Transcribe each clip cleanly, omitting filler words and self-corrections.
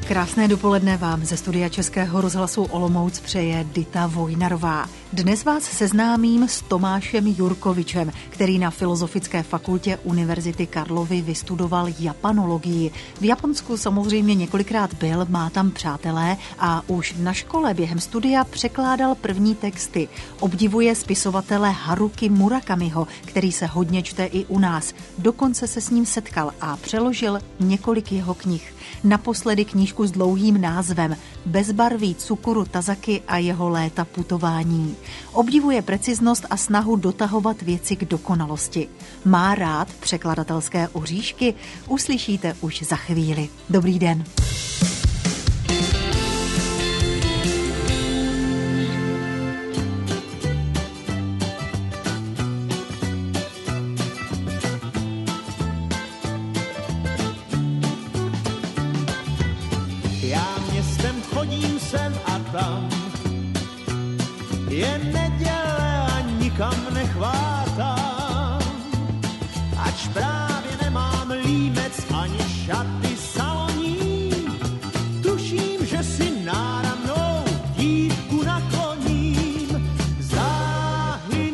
Krásné dopoledne vám ze studia Českého rozhlasu Olomouc přeje Dita Vojnarová. Dnes vás seznámím s Tomášem Jurkovičem, který na Filozofické fakultě Univerzity Karlovy vystudoval japanologii. V Japonsku samozřejmě několikrát byl, má tam přátelé a už na škole během studia překládal první texty. Obdivuje spisovatele Haruki Murakamiho, který se hodně čte i u nás. Dokonce se s ním setkal a přeložil několik jeho knih. Naposledy knížku s dlouhým názvem Bezbarví Tsukuru Tazaki a jeho léta putování. Obdivuje preciznost a snahu dotahovat věci k dokonalosti. Má rád překladatelské oříšky? Uslyšíte už za chvíli. Dobrý den. Je neděle a nikam nechvátám, ač právě nemám límec ani šaty saloní. Tuším, že si náramnou dívku nakloním, záhy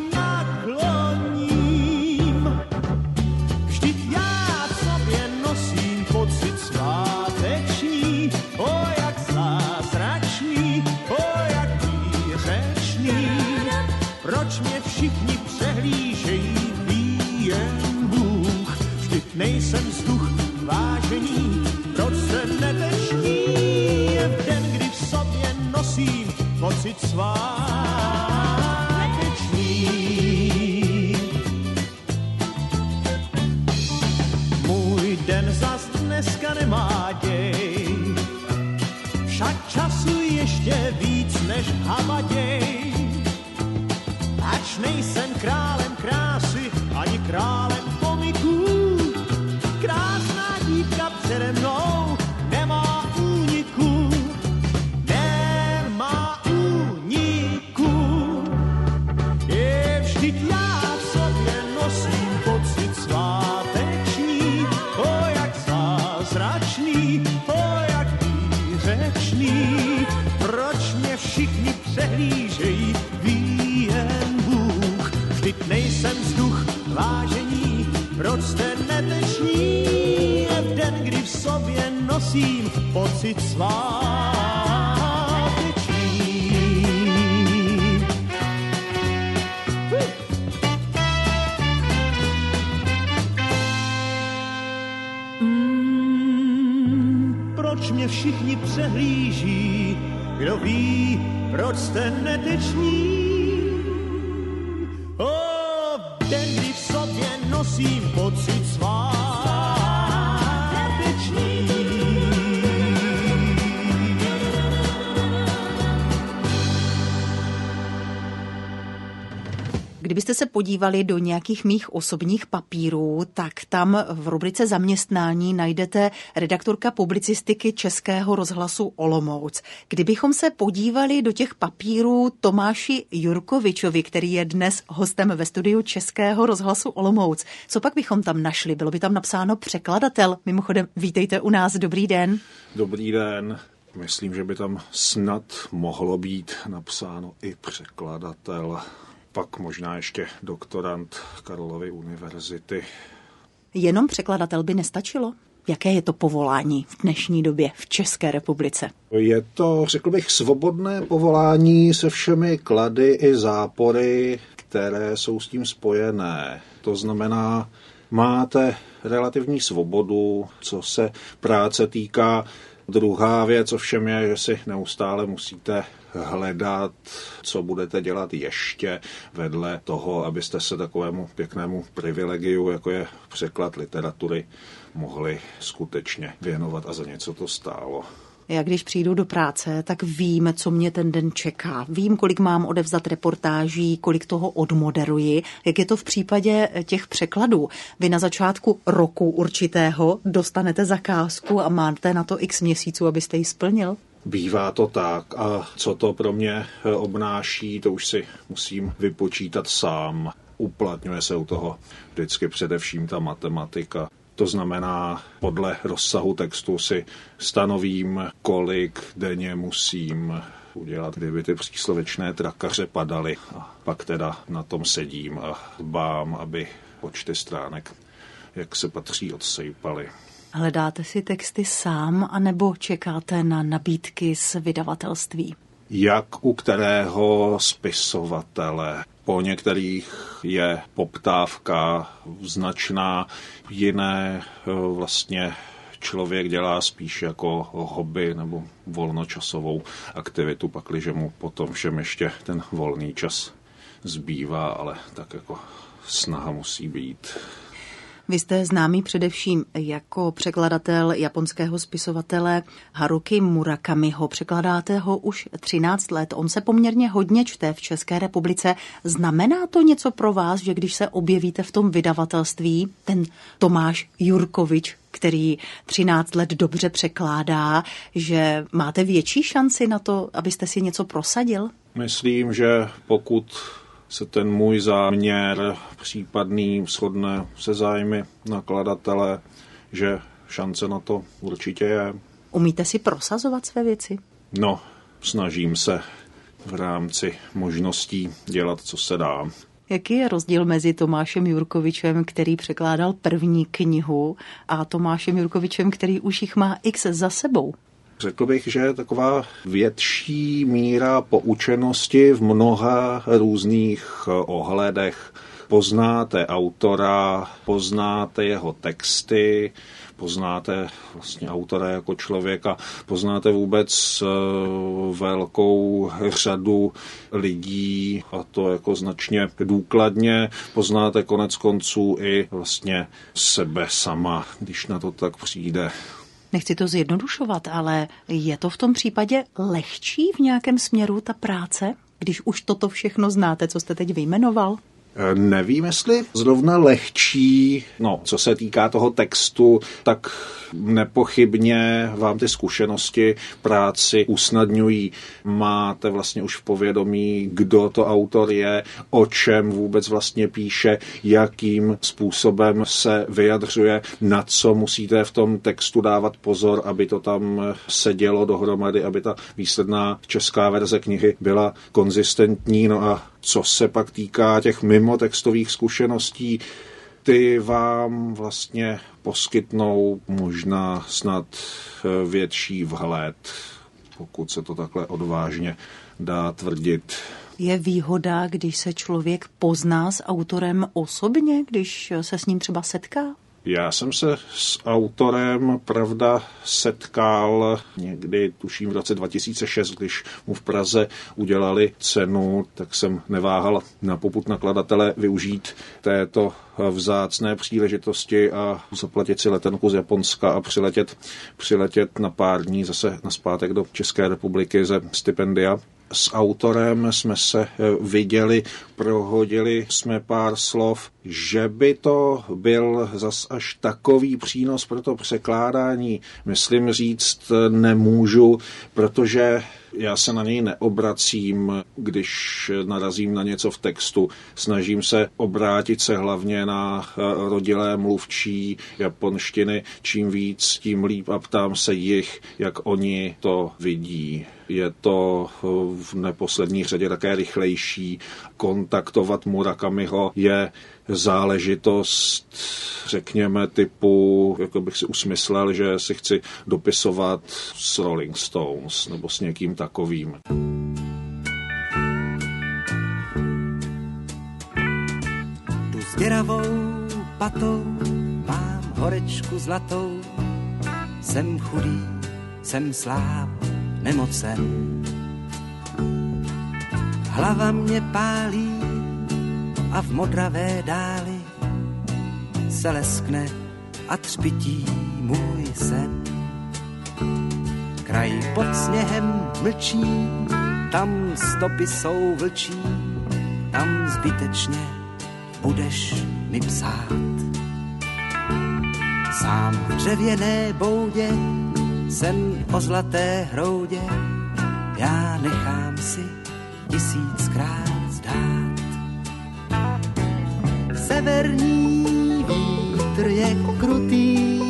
nakloním. Vždyť já v sobě nosím pocit sváteční, o jak zázračný, o jak výřečný. Proč mě všichni přehlížejí, ví jen Bůh. Vždyť nejsem vzduch vážení, proč se netešní. Je v den, kdy v sobě nosím pocit svátečný. Můj den zas dneska nemá děj, však času ještě víc než havaděj. Ač nejsem králem krásy, ani králem komiků, krásná dívka přede mnou nemá úniku, nemá úniku. Je vždyť já v sobě nosím pocit sváteční, o jak zázračný, o jak výřečný. Proč mě všichni přehlížejí, ví jen Bůh. Vždyť nejsem vzduch vážení, proč jste neteční? Je v den, kdy v sobě nosím pocit svátečný. Proč mě všichni přehlíží, kdo ví, proč jste neteční? O, den, kdy v sobě nosím pocit svátečný. Kdybyste se podívali do nějakých mých osobních papírů, tak tam v rubrice zaměstnání najdete redaktorka publicistiky Českého rozhlasu Olomouc. Kdybychom se podívali do těch papírů Tomáši Jurkovičovi, který je dnes hostem ve studiu Českého rozhlasu Olomouc, co pak bychom tam našli? Bylo by tam napsáno překladatel. Mimochodem, vítejte u nás, dobrý den. Dobrý den. Myslím, že by tam snad mohlo být napsáno i překladatel. Pak možná ještě doktorant Karlovy univerzity. Jenom překladatel by nestačilo? Jaké je to povolání v dnešní době v České republice? Je to, řekl bych, svobodné povolání se všemi klady i zápory, které jsou s tím spojené. To znamená, máte relativní svobodu, co se práce týká. Druhá věc ovšem je, že si neustále musíte hledat, co budete dělat ještě vedle toho, abyste se takovému pěknému privilegiu, jako je překlad literatury, mohli skutečně věnovat a za něco to stálo. Já když přijdu do práce, tak vím, co mě ten den čeká. Vím, kolik mám odevzdat reportáží, kolik toho odmoderuji. Jak je to v případě těch překladů? Vy na začátku roku určitého dostanete zakázku a máte na to x měsíců, abyste ji splnil? Bývá to tak a co to pro mě obnáší, to už si musím vypočítat sám. Uplatňuje se u toho vždycky především ta matematika. To znamená, podle rozsahu textu si stanovím, kolik denně musím udělat, kdyby ty příslovečné trakaře padaly. A pak teda na tom sedím a dbám, aby počty stránek, jak se patří, odsejpaly. Hledáte si texty sám, anebo čekáte na nabídky z vydavatelství? Jak u kterého spisovatele. Po některých je poptávka značná, jiné vlastně člověk dělá spíš jako hobby nebo volnočasovou aktivitu, pakliže mu potom všem ještě ten volný čas zbývá, ale tak jako snaha musí být. Vy jste známý především jako překladatel japonského spisovatele Haruki Murakamiho. Překládáte ho už 13 let. On se poměrně hodně čte v České republice. Znamená to něco pro vás, že když se objevíte v tom vydavatelství, ten Tomáš Jurkovič, který 13 let dobře překládá, že máte větší šanci na to, abyste si něco prosadil? Myslím, že pokud se ten můj záměr případný shodne se zájmy nakladatele, že šance na to určitě je. Umíte si prosazovat své věci? No, snažím se v rámci možností dělat, co se dá. Jaký je rozdíl mezi Tomášem Jurkovičem, který překládal první knihu, a Tomášem Jurkovičem, který už jich má x za sebou? Řekl bych, že je taková větší míra poučenosti v mnoha různých ohledech. Poznáte autora, poznáte jeho texty, poznáte vlastně autora jako člověka, poznáte vůbec velkou řadu lidí, a to jako značně důkladně. Poznáte konec konců i vlastně sebe sama, když na to tak přijde. Nechci to zjednodušovat, ale je to v tom případě lehčí v nějakém směru ta práce, když už toto všechno znáte, co jste teď vyjmenoval? Nevím, jestli zrovna lehčí, co se týká toho textu, tak nepochybně vám ty zkušenosti práci usnadňují. Máte vlastně už v povědomí, kdo to autor je, o čem vůbec vlastně píše, jakým způsobem se vyjadřuje, na co musíte v tom textu dávat pozor, aby to tam sedělo dohromady, aby ta výsledná česká verze knihy byla konzistentní. No a co se pak týká těch mimotextových zkušeností, ty vám vlastně poskytnou možná snad větší vhled, pokud se to takhle odvážně dá tvrdit. Je výhoda, když se člověk pozná s autorem osobně, když se s ním třeba setká? Já jsem se s autorem, pravda, setkal někdy, tuším v roce 2006, když mu v Praze udělali cenu, tak jsem neváhal na popud nakladatele využít této vzácné příležitosti a zaplatit si letenku z Japonska a přiletět na pár dní zase nazpátek do České republiky ze stipendia. S autorem jsme se viděli, prohodili jsme pár slov, že by to byl zas až takový přínos pro to překládání. Myslím říct nemůžu, protože já se na něj neobracím, když narazím na něco v textu. Snažím se obrátit se hlavně na rodilé mluvčí japonštiny. Čím víc, tím líp a ptám se jich, jak oni to vidí. Je to v neposlední řadě také rychlejší. Kontaktovat Murakamiho je záležitost, řekněme, typu, jako bych si usmyslel, že si chci dopisovat s Rolling Stones nebo s někým takovým. Tu s děravou patou mám horečku zlatou, jsem chudý, jsem sláb, nemocen. Hlava mě pálí a v modravé dáli se leskne a třpití můj sen. Kraj pod sněhem mlčí, tam stopy jsou vlčí, tam zbytečně budeš mi psát. Sám v dřevěné boudě, sen o zlaté hroudě, já nechám si 1000krát zdát. Severní vítr je je krutý.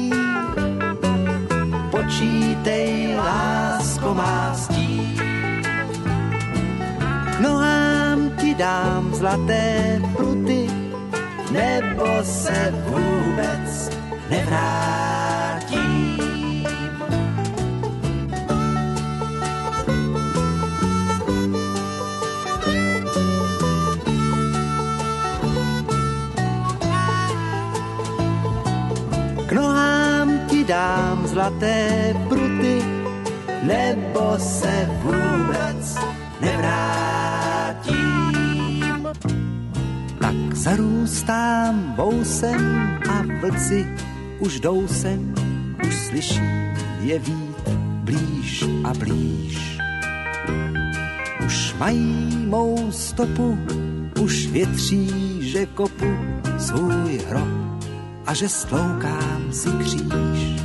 Počítej, lásko má stí. K nohám ti dám zlaté pruty, nebo se vůbec nevrátím. K nohám ti dám zlaté pruty, nebo se vůbec nevrátím. Tak zarůstám vousem a vlci už jdou sem, už slyší je vít blíž a blíž. Už mají mou stopu, už větří, že kopu svůj hrob a že stloukám si kříž.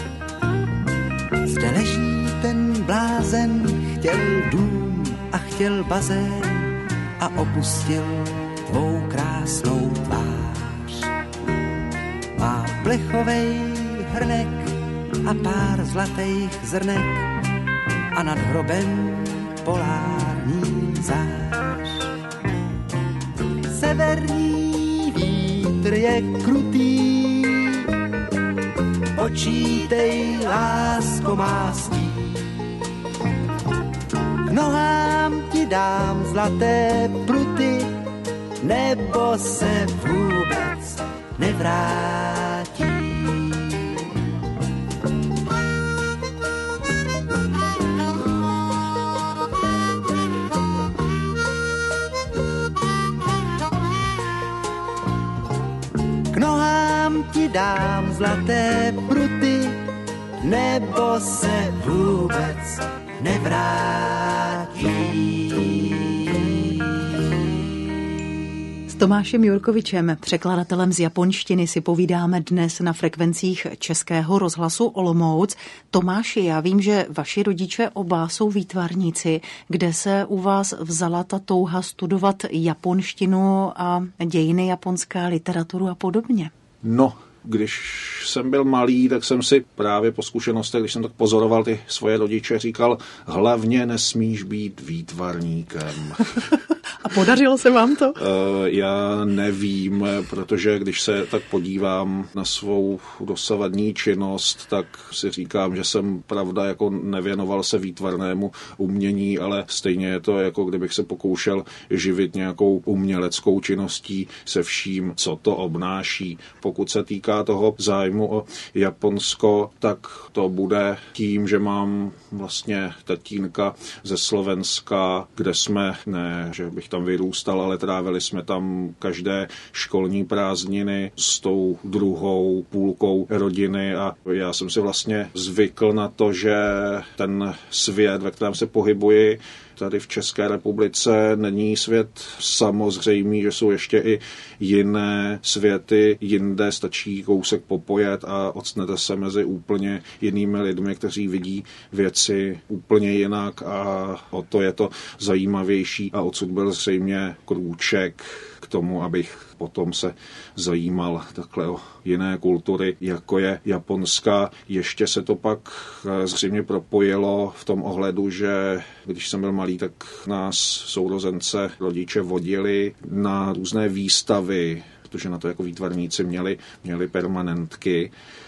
Zde leží ten blázen, chtěl dům a chtěl bazén a opustil tvou krásnou tvář. Má plechovej hrnek a pár zlatých zrnek a nad hrobem polární zář. Severní vítr je krutý, počítej, lásko má stí. K nohám ti dám zlaté pruty, nebo se vůbec nevrátí. K nohám ti dám zlaté pruty, nebo se vůbec nevrátí. S Tomášem Jurkovičem, překladatelem z japonštiny, si povídáme dnes na frekvencích Českého rozhlasu Olomouc. Tomáši, já vím, že vaši rodiče oba jsou výtvarníci. Kde se u vás vzala ta touha studovat japonštinu a dějiny japonské, literaturu a podobně? No, když jsem byl malý, tak jsem si právě po zkušenostech, když jsem tak pozoroval ty svoje rodiče, říkal, hlavně nesmíš být výtvarníkem. A podařilo se vám to? Já nevím, protože když se tak podívám na svou dosavadní činnost, tak si říkám, že jsem pravda jako nevěnoval se výtvarnému umění, ale stejně je to jako kdybych se pokoušel živit nějakou uměleckou činností se vším, co to obnáší. Pokud se týká toho zájmu o Japonsko, tak to bude tím, že mám vlastně tatínka ze Slovenska, kde jsme, ne, že bych tam vyrůstal, ale trávili jsme tam každé školní prázdniny s tou druhou půlkou rodiny a já jsem si vlastně zvykl na to, že ten svět, ve kterém se pohybuji, tady v České republice není svět samozřejmý, že jsou ještě i jiné světy, jinde stačí kousek popojet a octnete se mezi úplně jinými lidmi, kteří vidí věci úplně jinak a o to je to zajímavější a odsud byl zřejmě krůček k tomu, abych potom se zajímal takhle o jiné kultury, jako je japonská. Ještě se to pak zřejmě propojilo v tom ohledu, že když jsem byl malý, tak nás sourozence rodiče vodili na různé výstavy, protože na to jako výtvarníci měli permanentky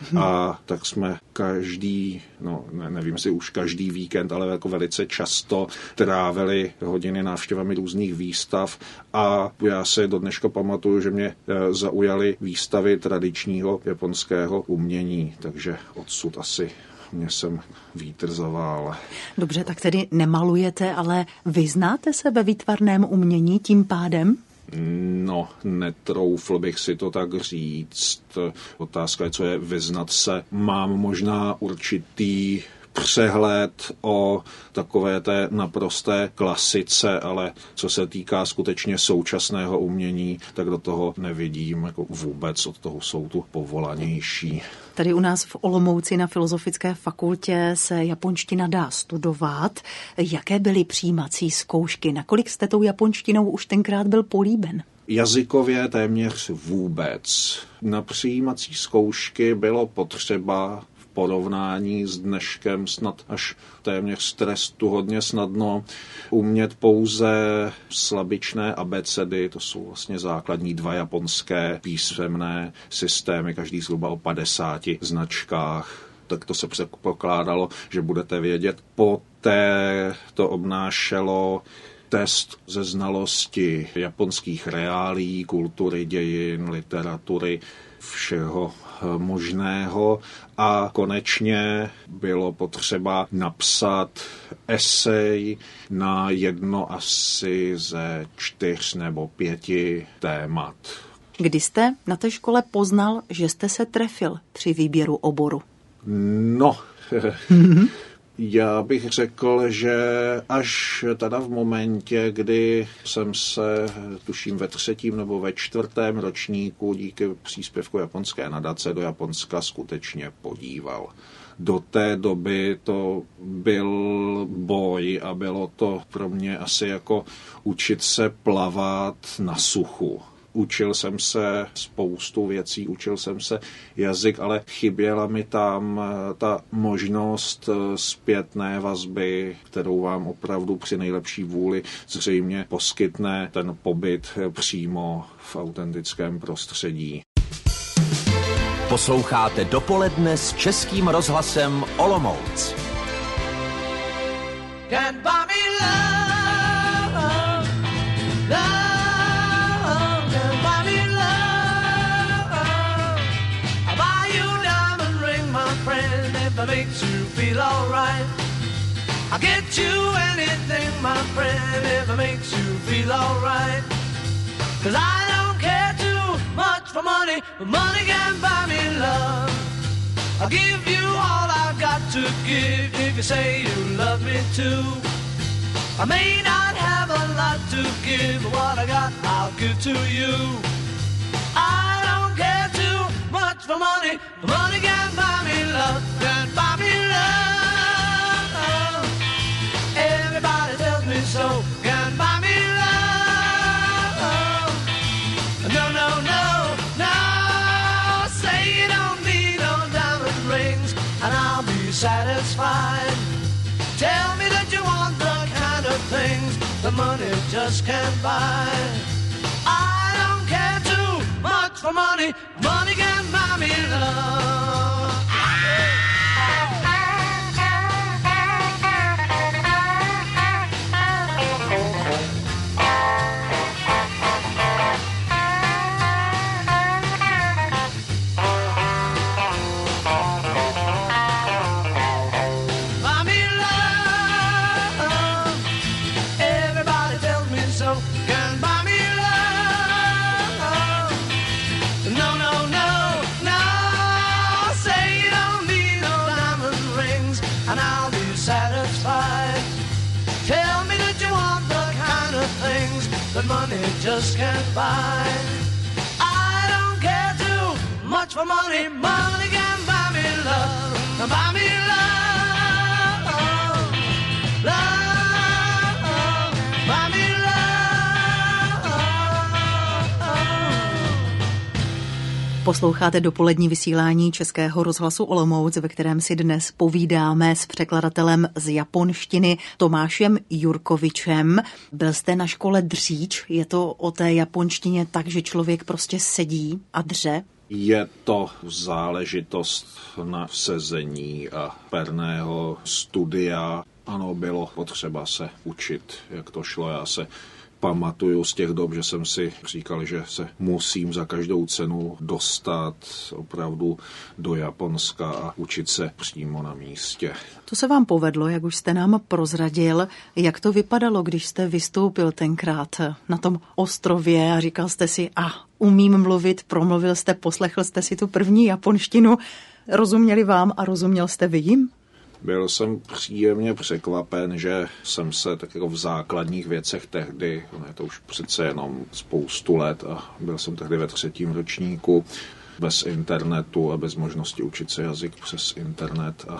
a tak jsme každý, nevím, jestli už každý víkend, ale jako velice často trávili hodiny návštěvami různých výstav a já se do dneška pamatuju, že mě zaujaly výstavy tradičního japonského umění, takže odsud asi mě jsem vítr zavál. Dobře, tak tedy nemalujete, ale vyznáte se ve výtvarném umění tím pádem? No, netroufl bych si to tak říct. Otázka je, co je vyznat se. Mám možná určitý přehled o takové té naprosté klasice, ale co se týká skutečně současného umění, tak do toho nevidím jako vůbec, od toho jsou tu povolanější. Tady u nás v Olomouci na Filozofické fakultě se japonština dá studovat. Jaké byly přijímací zkoušky? Nakolik jste tou japonštinou už tenkrát byl políben? jazykově téměř vůbec. Na přijímací zkoušky bylo potřeba v porovnání s dneškem snad až téměř trestu hodně snadno umět pouze slabičné abecedy, to jsou vlastně základní 2 japonské písemné systémy, každý zhruba o 50 značkách. Tak to se předpokládalo, že budete vědět. Poté to obnášelo test ze znalosti japonských reálií, kultury, dějin, literatury, všeho možného a konečně bylo potřeba napsat esej na jedno asi ze 4 nebo 5 témat. Kdy jste na té škole poznal, že jste se trefil při výběru oboru? No, já bych řekl, že až teda v momentě, kdy jsem se, tuším ve 3. nebo ve 4. ročníku díky příspěvku japonské nadace do Japonska skutečně podíval. Do té doby to byl boj a bylo to pro mě asi jako učit se plavat na suchu. Učil jsem se spoustu věcí, učil jsem se jazyk, ale chyběla mi tam ta možnost zpětné vazby, kterou vám opravdu při nejlepší vůli zřejmě poskytne ten pobyt přímo v autentickém prostředí. Posloucháte Dopoledne s Českým rozhlasem Olomouc. Can't buy me love, love. That makes you feel alright. I'll get you anything, my friend, if it makes you feel alright. 'Cause I don't care too much for money, but money can buy me love. I'll give you all I've got to give if you say you love me too. I may not have a lot to give, but what I got I'll give to you. I don't care too much for money, but money can buy me love. Can buy me love. Everybody tells me so. Can buy me love. No, no, no, no. Say you don't need no diamond rings, and I'll be satisfied. Tell me that you want the kind of things the money just can't buy. I don't care too much for money. Money can buy me love. That money just can't buy. I don't care too much for money. Money can buy me love. Buy me love. Love. Buy me love. Posloucháte dopolední vysílání Českého rozhlasu Olomouc, ve kterém si dnes povídáme s překladatelem z japonštiny Tomášem Jurkovičem. Byl jste na škole dříč? Je to o té japonštině tak, že člověk prostě sedí a dře? Je to záležitost na sezení a perného studia. Ano, bylo potřeba se učit, jak to šlo. Já se pamatuju z těch dob, že jsem si říkal, že se musím za každou cenu dostat opravdu do Japonska a učit se přímo na místě. To se vám povedlo, jak už jste nám prozradil. Jak to vypadalo, když jste vystoupil tenkrát na tom ostrově a říkal jste si, umím mluvit, promluvil jste, poslechl jste si tu první japonštinu, rozuměli vám a rozuměl jste vy jim? Byl jsem příjemně překvapen, že jsem se tak jako v základních věcech tehdy, je to už přece jenom spoustu let a byl jsem tehdy ve 3. ročníku bez internetu a bez možnosti učit se jazyk přes internet a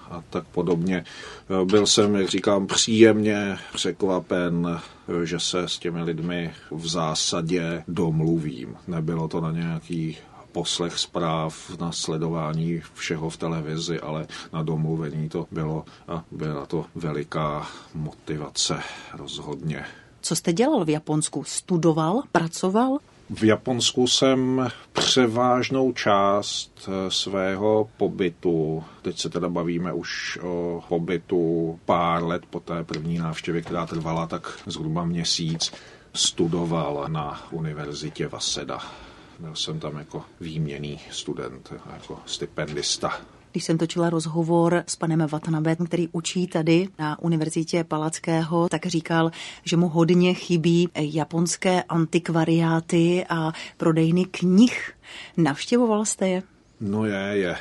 a tak podobně. Byl jsem, jak říkám, příjemně překvapen, že se s těmi lidmi v zásadě domluvím. Nebylo to na nějaký poslech zpráv, na sledování všeho v televizi, ale na domluvení to bylo a byla to veliká motivace rozhodně. Co jste dělal v Japonsku? Studoval? Pracoval? V Japonsku jsem převážnou část svého pobytu, teď se teda bavíme už o pobytu pár let po té první návštěvě, která trvala tak zhruba měsíc, studoval na univerzitě Waseda. Byl jsem tam jako výměnný student, jako stipendista. Když jsem točila rozhovor s panem Watanabem, který učí tady na Univerzitě Palackého, tak říkal, že mu hodně chybí japonské antikvariáty a prodejny knih. Navštěvoval jste je? No je.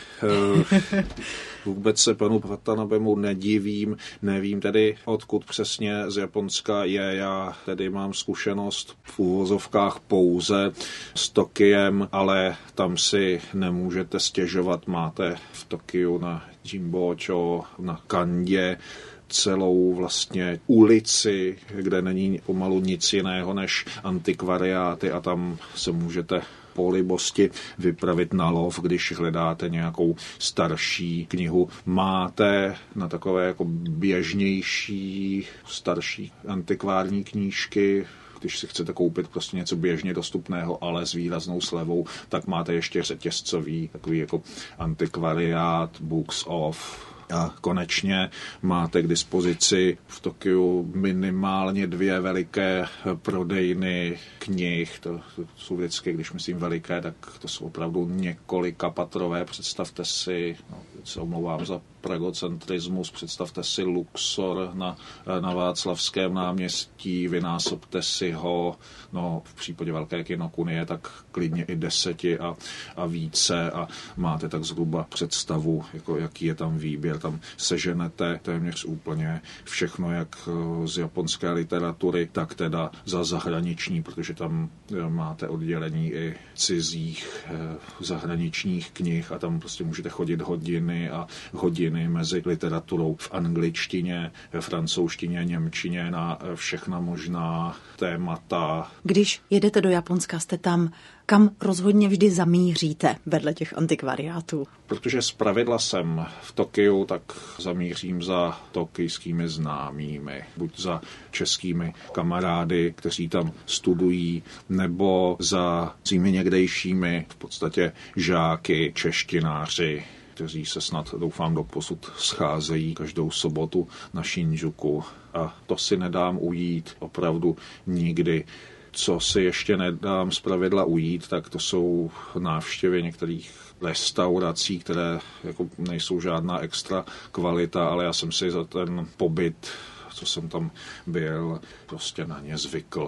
Vůbec se panu Watanabemu nedivím, nevím tedy, odkud přesně z Japonska je. Já tedy mám zkušenost v uvozovkách pouze s Tokiem, ale tam si nemůžete stěžovat. Máte v Tokiu na Jimbocho, na Kandě celou vlastně ulici, kde není pomalu nic jiného než antikvariáty a tam se můžete po libosti vypravit na lov, když hledáte nějakou starší knihu. Máte na takové jako běžnější, starší antikvární knížky, když si chcete koupit prostě něco běžně dostupného, ale s výraznou slevou, tak máte ještě řetězcový, takový jako antikvariát, books off. A konečně máte k dispozici v Tokiu minimálně 2 veliké prodejny knih. To jsou vždycky, když myslím veliké, tak to jsou opravdu několika patrové. Představte si, se omlouvám za pragocentrismus, představte si Luxor na Václavském náměstí, vynásobte si ho, no v případě velké Kinokunie, tak klidně i 10 a více a máte tak zhruba představu, jako jaký je tam výběr. Tam seženete téměř úplně všechno, jak z japonské literatury, tak teda za zahraniční, protože tam máte oddělení i cizích zahraničních knih a tam prostě můžete chodit hodiny a hodiny mezi literaturou v angličtině, francouzštině, němčině na všechna možná témata. Když jedete do Japonska, jste tam, kam rozhodně vždy zamíříte vedle těch antikvariátů? Protože zpravidla jsem v Tokiu, tak zamířím za tokijskými známými, buď za českými kamarády, kteří tam studují, nebo za svými někdejšími v podstatě žáky, češtináři, kteří se snad, doufám, doposud scházejí každou sobotu na Shinjuku. A to si nedám ujít opravdu nikdy. Co si ještě nedám zpravidla ujít, tak to jsou návštěvy některých restaurací, které jako nejsou žádná extra kvalita, ale já jsem si za ten pobyt, co jsem tam byl, prostě na ně zvykl.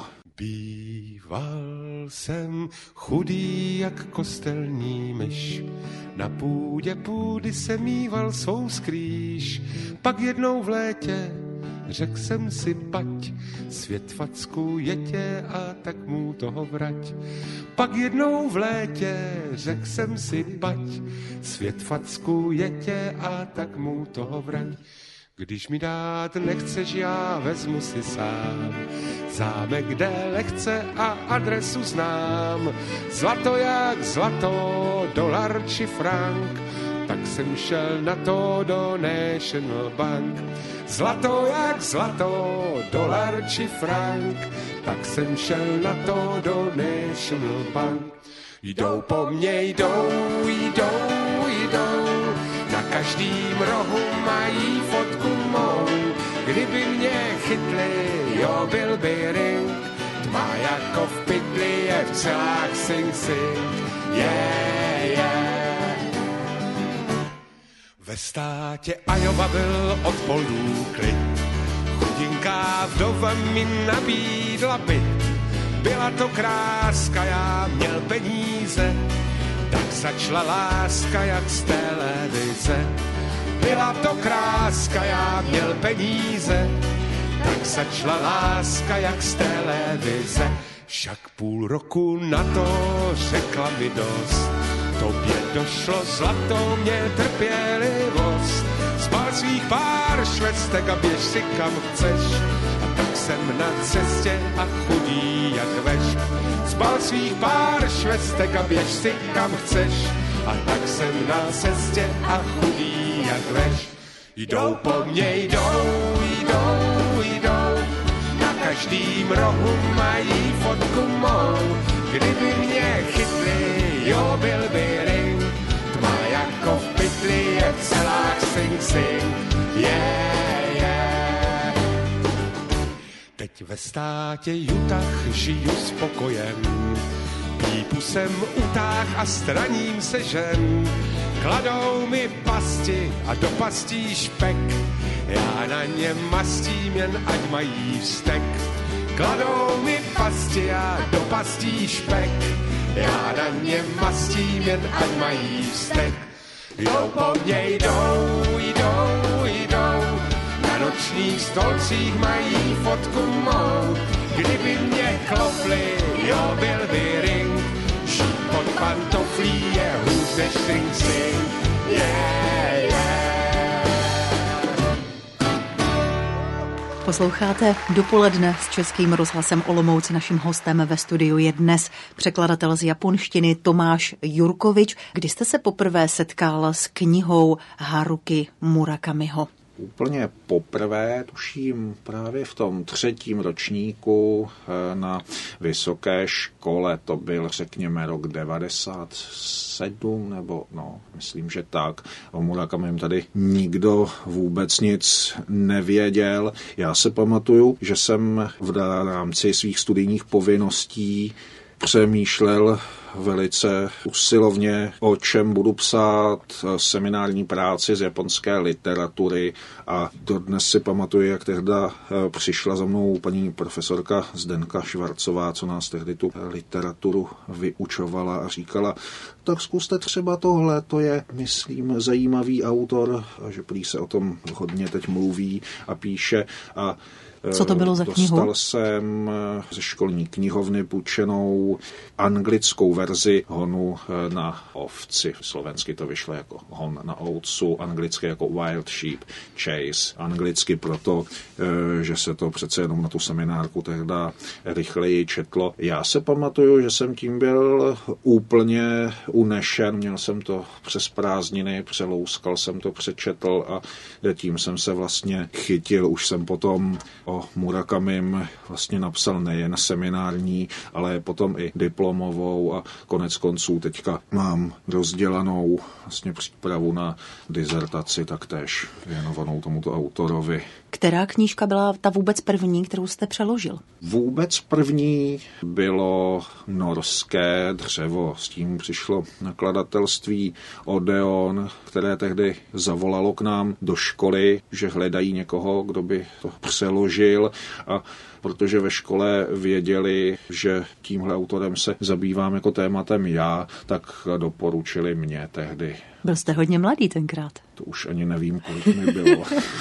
Býval jsem chudý jak kostelní myš, na půdě půdy se mýval svou skrýš, pak jednou v létě řekl jsem si pať, svět facku jetě a tak mu toho vrať. Pak jednou v létě řekl jsem si pať, svět facku jetě a tak mu toho vrať. Když mi dát nechceš, já vezmu si sám zámek, kde lehce a adresu znám. Zlato jak zlato, dolar či frank, tak jsem šel na to do National Bank. Zlato jak zlato, dolar či frank, tak jsem šel na to do National Bank. Jdou po mně, jdou, na každým rohu mají fotku mou. Kdyby mě chytli, jo, byl by ring, tma jako v pytli je v celách Sing Sing, yeah. Ve státě Iowa byl od polů klid, chudinká vdova mi nabídla byt. Byla to kráska, já měl peníze, tak začala láska jak z televize. Byla to kráska, já měl peníze, tak začala láska jak z televize. Však půl roku na to řekla mi dost, tobě došlo zlato, mě trpělivost. Zbal svých pár švestek a běž si kam chceš. A tak jsem na cestě a chudý jak veš. Zbal svých pár švestek a běž si kam chceš. A tak jsem na cestě a chudý jak veš. Jdou po mně, jdou, na každým rohu mají fotku mou. Kdyby mě chytli, jo, byl by ring. Tma jako v pytli je v celách Sing Sing, yeah. Teď ve státě Utah žiju s pokojem. Pípu jsem utáh a straním se žen. Kladou mi pasti a do pastí špek. Já na ně mastím, jen ať mají vztek. Kladou mi pasti a do pastí špek. Já na ně mastím, jen ať mají vztek. Jdou po mně, jdou, na nočních stolcích mají fotku mou. Kdyby mě klopli, jo, byl by ring. Žít pod pantoflí je hůř než Sing Sing, yeah. Posloucháte Dopoledne s Českým rozhlasem Olomouc. Naším hostem ve studiu je dnes překladatel z japonštiny Tomáš Jurkovič. Kdy jste se poprvé setkal s knihou Haruki Murakamiho? Úplně poprvé, tuším, právě v tom 3. ročníku na vysoké škole, to byl, řekněme, rok 97, nebo myslím, že tak. O Murakamim tady nikdo vůbec nic nevěděl. Já se pamatuju, že jsem v rámci svých studijních povinností přemýšlel velice usilovně, o čem budu psát seminární práci z japonské literatury, a dodnes si pamatuju, jak tehda přišla za mnou paní profesorka Zdenka Švarcová, co nás tehdy tu literaturu vyučovala, a říkala, tak zkuste třeba tohle, to je, myslím, zajímavý autor, a že prý se o tom hodně teď mluví a píše. A co to bylo za knihu? Dostal jsem ze školní knihovny půjčenou anglickou verzi Honu na ovci. Slovensky to vyšlo jako Hon na ovcu, anglicky jako Wild Sheep Chase. Anglicky proto, že se to přece jenom na tu seminárku tehda rychleji četlo. Já se pamatuju, že jsem tím byl úplně unešen. Měl jsem to přes prázdniny, přelouskal jsem to, přečetl a tím jsem se vlastně chytil. Už jsem potom o Murakamim vlastně napsal nejen seminární, ale potom i diplomovou, a konec konců teďka mám rozdělanou vlastně přípravu na dizertaci, taktéž věnovanou tomuto autorovi. Která knížka byla ta vůbec první, kterou jste přeložil? Vůbec první bylo Norské dřevo. S tím přišlo nakladatelství Odeon, které tehdy zavolalo k nám do školy, že hledají někoho, kdo by to přeložil, a protože ve škole věděli, že tímhle autorem se zabývám jako tématem já, tak doporučili mě tehdy. Byl jste hodně mladý tenkrát. To už ani nevím, kolik mi bylo.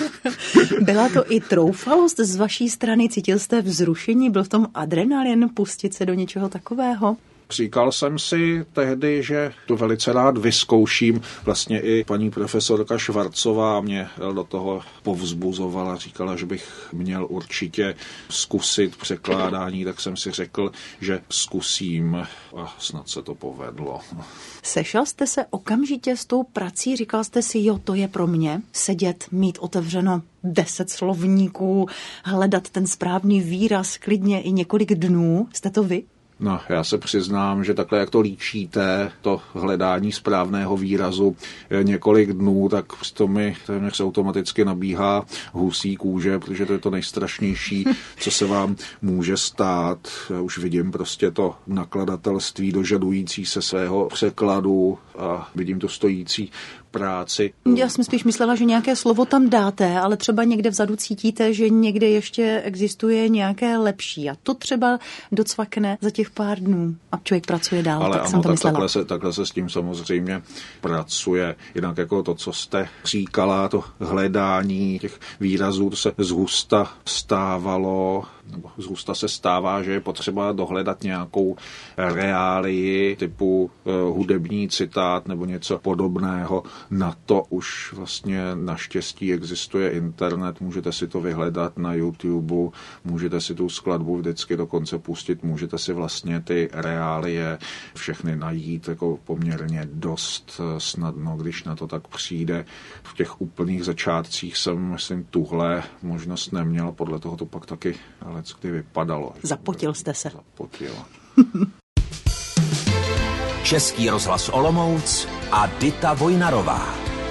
Byla to i troufalost z vaší strany? Cítil jste vzrušení? Byl v tom adrenalin pustit se do něčeho takového? Říkal jsem si tehdy, že to velice rád vyzkouším. Vlastně i paní profesorka Švarcová mě do toho povzbuzovala, říkala, že bych měl určitě zkusit překládání, tak jsem si řekl, že zkusím, a snad se to povedlo. Sešel jste se okamžitě s tou prací? Říkal jste si, jo, to je pro mě, sedět, mít otevřeno 10 slovníků, hledat ten správný výraz klidně i několik dnů? Jste to vy? No, já se přiznám, že takhle, jak to líčíte, to hledání správného výrazu několik dnů, tak to mi téměř automaticky nabíhá husí kůže, protože to je to nejstrašnější, co se vám může stát. Já už vidím prostě to nakladatelství dožadující se svého překladu a vidím to stojící práci. Já jsem spíš myslela, že nějaké slovo tam dáte, ale třeba někde vzadu cítíte, že někde ještě existuje nějaké lepší, a to třeba docvakne za těch pár dnů a člověk pracuje dál, ale tak ano, jsem to myslela. Takhle se s tím samozřejmě pracuje. Jinak jako to, co jste říkala, to hledání těch výrazů, to se zhusta stávalo nebo zhusta se stává, že je potřeba dohledat nějakou reálii typu hudební citát nebo něco podobného. Na to už vlastně naštěstí existuje internet, můžete si to vyhledat na YouTube, můžete si tu skladbu vždycky dokonce pustit, můžete si vlastně ty reálie všechny najít jako poměrně dost snadno, když na to tak přijde. V těch úplných začátcích jsem, myslím, tuhle možnost neměl, podle toho to pak taky leckdy vypadalo. Zapotil jste se. Zapotil. Český rozhlas Olomouc a Dita Vojnarová.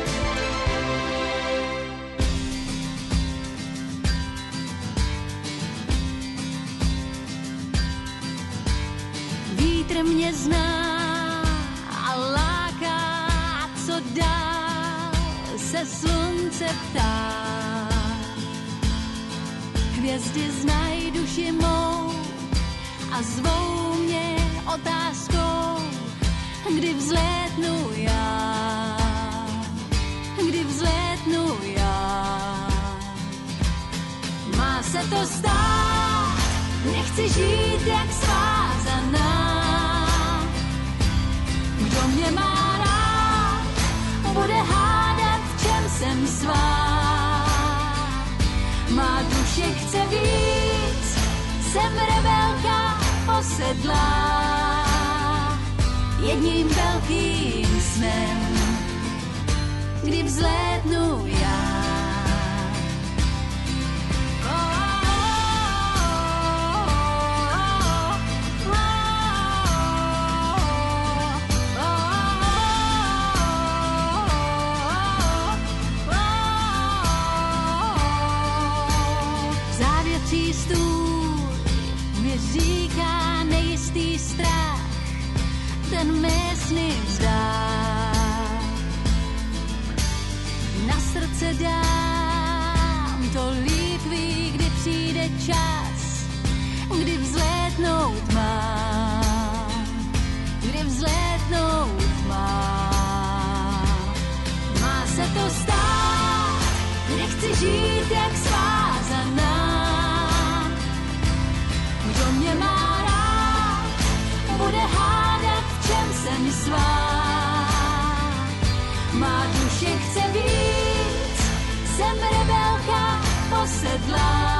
Vítr mě zná a láká, co dál se slunce ptá. Hvězdy znají duši mou a zvou mě otázkou, kdy vzlétnu já, kdy vzlétnu já. Má se to stát, nechci žít jak svázaná. Kdo mě má rád, bude hádat, v čem jsem svá. Má duše chce víc, jsem rebelka posedlá. Jedním velkým snem, kdy vzlétnu já. Závětří stůl mi říká nejistý strach, ten mé sny vzdá. Na srdce dám, to líp ví, kdy přijde čas, kdy vzlétnout mám, kdy vzlétnout mám. Má se to stát, nechci žít jak svázaná. Kdo mě má rád, bude hádat, v čem jsem svá. Má duše chce víc, jsem rebelka posedlá.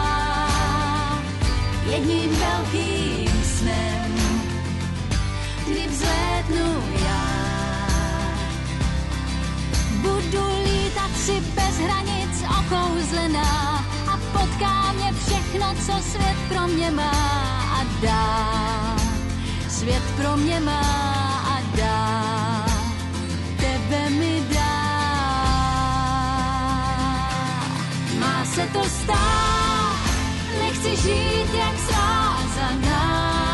Jedním velkým snem, kdy vzlétnu já. Budu lítat si bez hranic okouzlená a potká mě všechno, co svět pro mě má a dá. Svět pro mě má a dá, tebe mi dá. Má se to stát, nechci žít jak svázaná.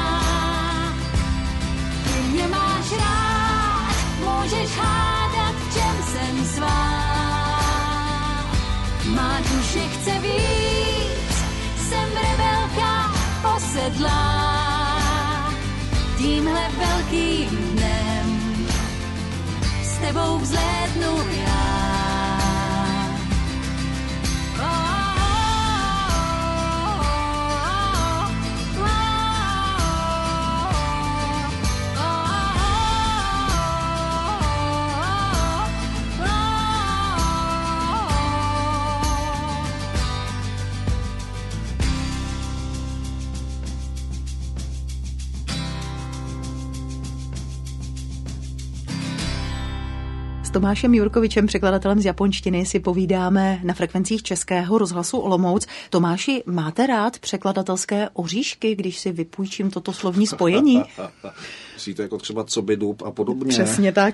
Ty mě máš rád, můžeš hádat, v čem jsem svá. Má duše chce víc, jsem rebelka posedlá. Tímhle velkým dnem s tebou vzlétnu já. S Tomášem Jurkovičem, překladatelem z japonštiny, si povídáme na frekvencích Českého rozhlasu Olomouc. Tomáši, máte rád překladatelské oříšky, když si vypůjčím toto slovní spojení? Myslíte jako třeba cobidub a podobně? Přesně tak.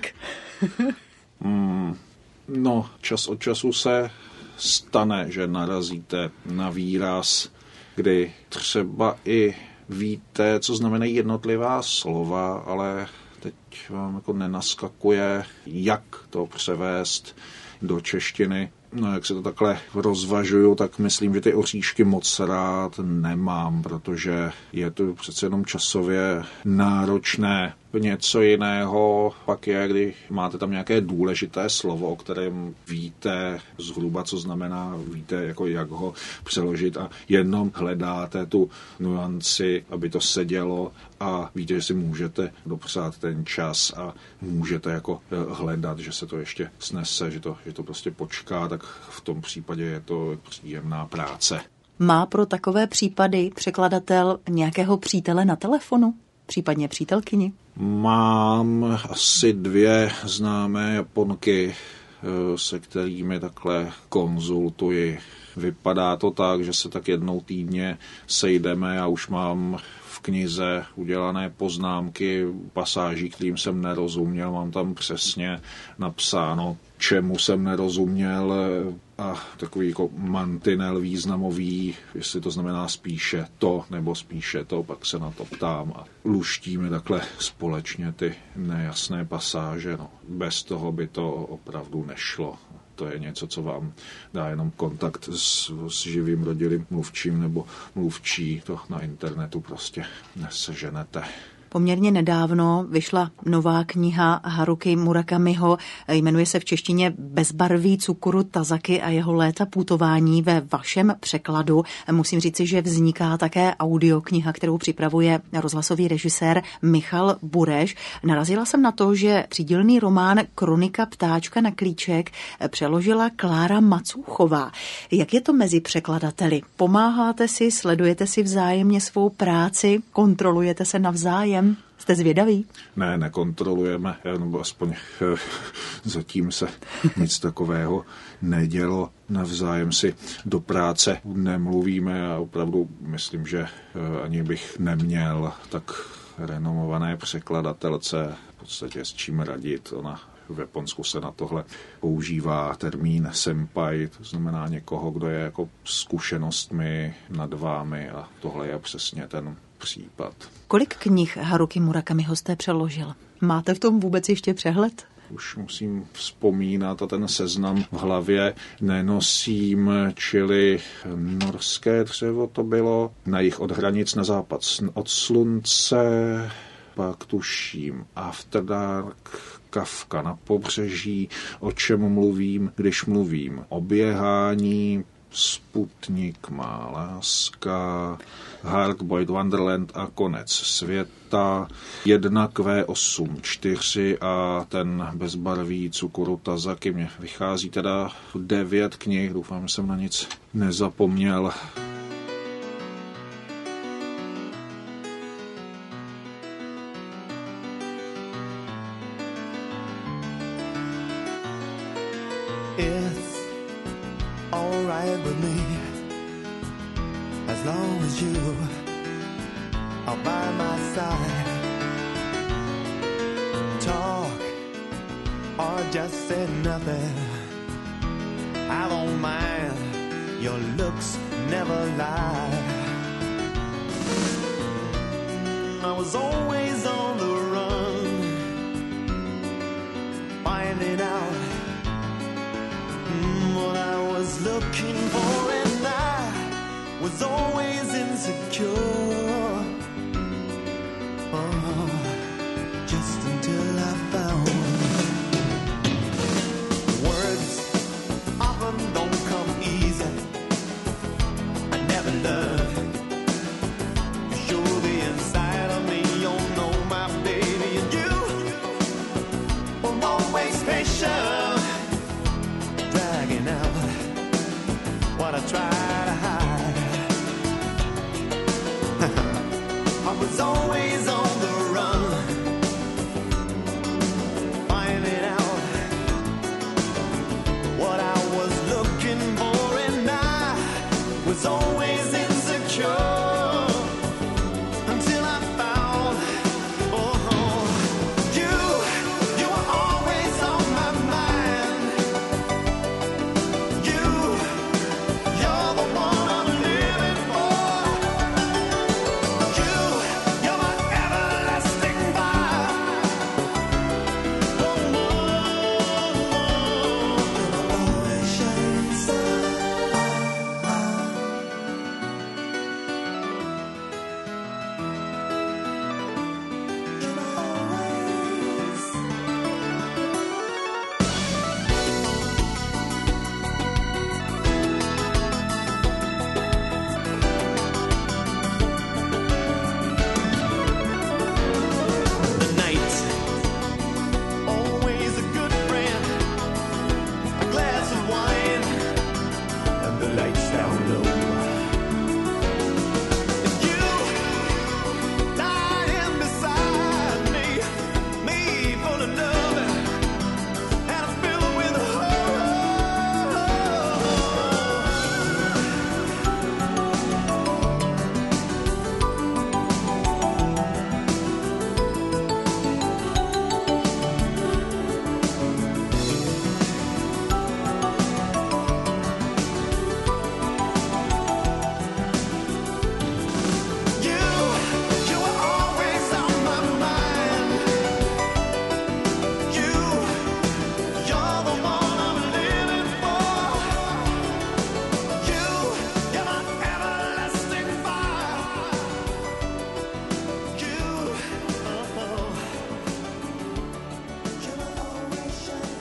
No, čas od času se stane, že narazíte na výraz, kdy třeba i víte, co znamenají jednotlivá slova, ale teď vám jako nenaskakuje, jak to převést do češtiny. No, jak se to takhle rozvažuju, tak myslím, že ty oříšky moc rád nemám, protože je to přece jenom časově náročné. Něco jiného pak je, když máte tam nějaké důležité slovo, o kterém víte zhruba, co znamená, víte, jako jak ho přeložit a jenom hledáte tu nuanci, aby to sedělo a víte, že si můžete dopřát ten čas a můžete jako hledat, že se to ještě snese, že to prostě počká, tak v tom případě je to příjemná práce. Má pro takové případy překladatel nějakého přítele na telefonu? Případně přítelkyni? Mám asi 2 známé Japonky, se kterými takhle konzultuji. Vypadá to tak, že se tak jednou týdně sejdeme a už mám v knize udělané poznámky pasáží, kterým jsem nerozuměl. Mám tam přesně napsáno, čemu jsem nerozuměl a takový jako mantinel významový, jestli to znamená spíše to nebo spíše to, pak se na to ptám a luštíme takhle společně ty nejasné pasáže. No, bez toho by to opravdu nešlo. To je něco, co vám dá jenom kontakt s živým rodilým mluvčím nebo mluvčí. To na internetu prostě neseženete. Poměrně nedávno vyšla nová kniha Haruki Murakamiho, jmenuje se v češtině Bezbarví Tsukuru Tazaki a jeho léta putování ve vašem překladu. Musím říci, že vzniká také audiokniha, kterou připravuje rozhlasový režisér Michal Bureš. Narazila jsem na to, že třídílný román Kronika ptáčka na klíček přeložila Klára Macůchová. Jak je to mezi překladateli? Pomáháte si, sledujete si vzájemně svou práci, kontrolujete se navzájem? Jste zvědaví? Ne, nekontrolujeme, nebo aspoň zatím se nic takového nedělo. Navzájem si do práce nemluvíme a opravdu myslím, že ani bych neměl tak renomované překladatelce v podstatě s čím radit. Ona v Japonsku se na tohle používá termín senpai, to znamená někoho, kdo je jako zkušenostmi nad vámi a tohle je přesně ten případ. Kolik knih Haruki Murakamiho jste přeložil? Máte v tom vůbec ještě přehled? Už musím vzpomínat a ten seznam v hlavě nenosím, čili Norské dřevo to bylo, na jih od hranic na západ od slunce, pak tuším After Dark, Kafka na pobřeží, o čem mluvím, když mluvím o běhání, Sputnik má láska, Hark, Boyd Wonderland a Konec světa, 1Q84 a ten Bezbarví Tsukuru Tazaki. Mě vychází teda 9 knih, doufám, že jsem na nic nezapomněl. Alright with me, as long as you are by my side. Talk or just say nothing, I don't mind, your looks never lie. I was always on the run, finding out what I was looking for, and I was always insecure. Oh, just until I found words often don't come easy. I never learned to show the inside of me. You know my baby, and you were always patient.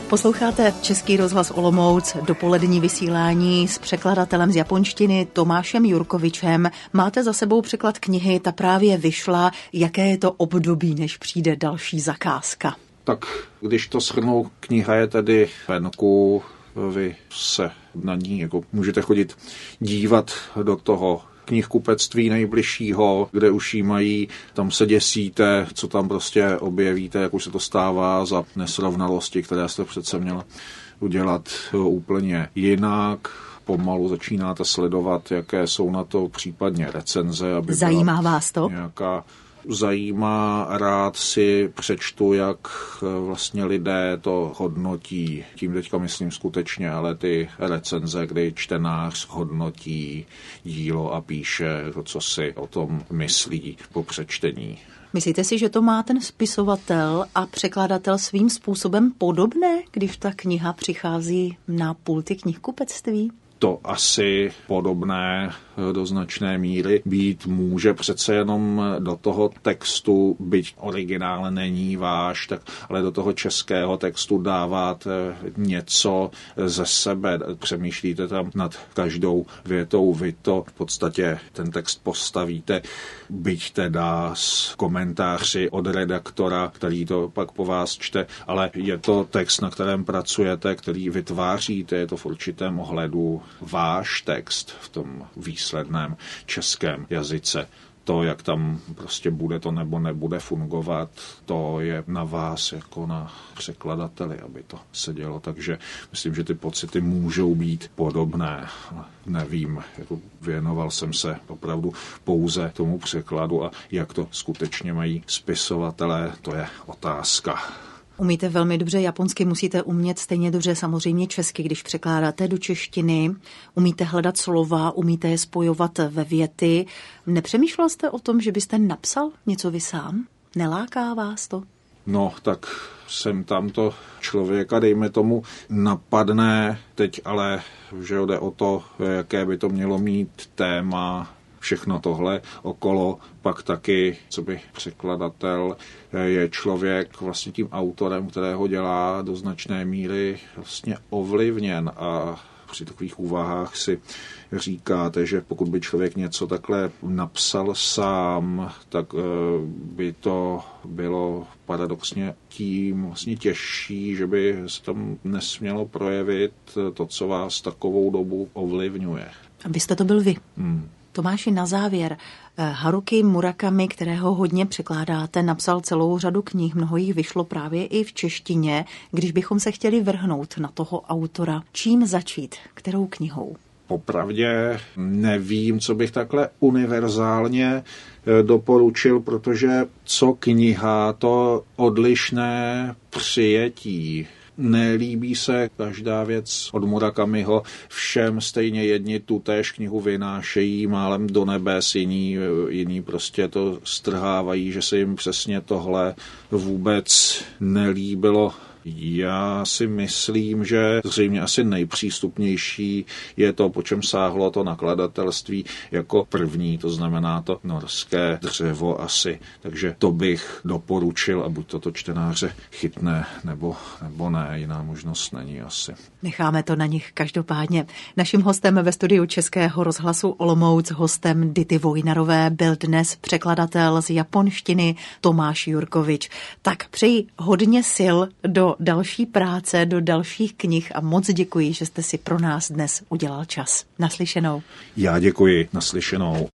Posloucháte Český rozhlas Olomouc, dopolední vysílání s překladatelem z japonštiny Tomášem Jurkovičem. Máte za sebou překlad knihy, ta právě vyšla. Jaké je to období, než přijde další zakázka? Tak když to shrnou, kniha je tedy venku, vy se na ní jako můžete chodit dívat do toho knihkupectví nejbližšího, kde už jí mají, tam se děsíte, co tam prostě objevíte, jak už se to stává za nesrovnalosti, které jste přece měla udělat úplně jinak. Pomalu začínáte sledovat, jaké jsou na to případně recenze. Aby zajímá vás to? Zajímá, rád si přečtu, jak vlastně lidé to hodnotí. Tím teďka myslím skutečně, ale ty recenze, kdy čtenář hodnotí dílo a píše to, co si o tom myslí po přečtení. Myslíte si, že to má ten spisovatel a překladatel svým způsobem podobné, když ta kniha přichází na pulty knihkupectví? To asi podobné do značné míry být může, přece jenom do toho textu, byť originál není váš, tak, ale do toho českého textu dáváte něco ze sebe, přemýšlíte tam nad každou větou, vy to v podstatě ten text postavíte, byť teda s komentáři od redaktora, který to pak po vás čte, ale je to text, na kterém pracujete, který vytváříte, je to v určitém ohledu váš text v tom výsledném českém jazyce. To, jak tam prostě bude to nebo nebude fungovat, to je na vás jako na překladateli, aby to sedělo. Takže myslím, že ty pocity můžou být podobné. Nevím, jako věnoval jsem se opravdu pouze tomu překladu a jak to skutečně mají spisovatelé, to je otázka. Umíte velmi dobře japonsky, musíte umět stejně dobře samozřejmě česky, když překládáte do češtiny. Umíte hledat slova, umíte je spojovat ve věty. Nepřemýšlel jste o tom, že byste napsal něco vy sám? Neláká vás to? No, tak jsem tamto člověka, dejme tomu, napadne teď, ale že jde o to, jaké by to mělo mít téma, všechno tohle okolo, pak taky, co by překladatel je člověk vlastně tím autorem, kterého dělá do značné míry vlastně ovlivněn a při takových úvahách si říkáte, že pokud by člověk něco takhle napsal sám, tak by to bylo paradoxně tím vlastně těžší, že by se tam nesmělo projevit to, co vás takovou dobu ovlivňuje. Abyste to byl vy. Tomáši, na závěr, Haruki Murakami, kterého hodně překládáte, napsal celou řadu knih, mnoho jich vyšlo právě i v češtině. Když bychom se chtěli vrhnout na toho autora, čím začít? Kterou knihou? Popravdě nevím, co bych takhle univerzálně doporučil, protože co kniha, to odlišné přijetí. Nelíbí se každá věc od Murakamiho, všem stejně jedni tutéž knihu vynášejí málem do nebes, jiní prostě to strhávají, že se jim přesně tohle vůbec nelíbilo. Já si myslím, že zřejmě asi nejpřístupnější je to, po čem sáhlo to nakladatelství jako první, to znamená to norské dřevo asi. Takže to bych doporučil a buď to čtenáře chytne, nebo ne, jiná možnost není asi. Necháme to na nich každopádně. Naším hostem ve studiu Českého rozhlasu Olomouc, hostem Dity Vojnarové, byl dnes překladatel z japonštiny Tomáš Jurkovič. Tak přeji hodně sil do další práce, do dalších knih a moc děkuji, že jste si pro nás dnes udělal čas. Naslyšenou. Já děkuji, naslyšenou.